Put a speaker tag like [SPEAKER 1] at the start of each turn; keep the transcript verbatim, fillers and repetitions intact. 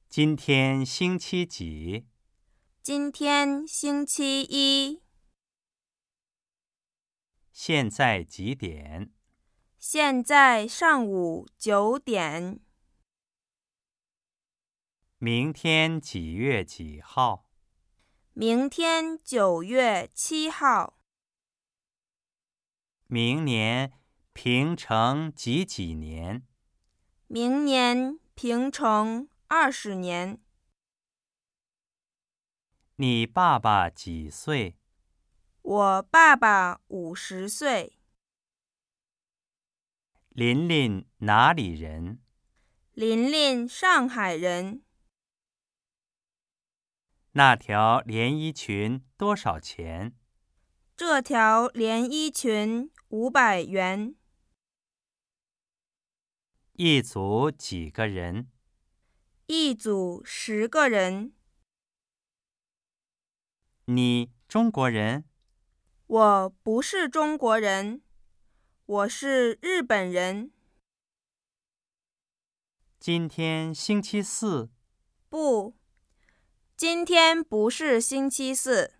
[SPEAKER 1] 今天星期几？
[SPEAKER 2] 今天星期一。
[SPEAKER 1] 现在几点？
[SPEAKER 2] 现在上午九点。
[SPEAKER 1] 明天几月几号？
[SPEAKER 2] 明天九月七号。
[SPEAKER 1] 明年平成几几年？
[SPEAKER 2] 明年平成二十年。
[SPEAKER 1] 你爸爸几岁？
[SPEAKER 2] 我爸爸五十岁。
[SPEAKER 1] 琳琳哪里人？
[SPEAKER 2] 琳琳上海人。
[SPEAKER 1] 那条连衣裙多少钱？
[SPEAKER 2] 这条连衣裙五百元。
[SPEAKER 1] 一组几个人？
[SPEAKER 2] 一组十个人。
[SPEAKER 1] 你中国人？
[SPEAKER 2] 我不是中国人，我是日本人。
[SPEAKER 1] 今天星期四。
[SPEAKER 2] 不，今天不是星期四。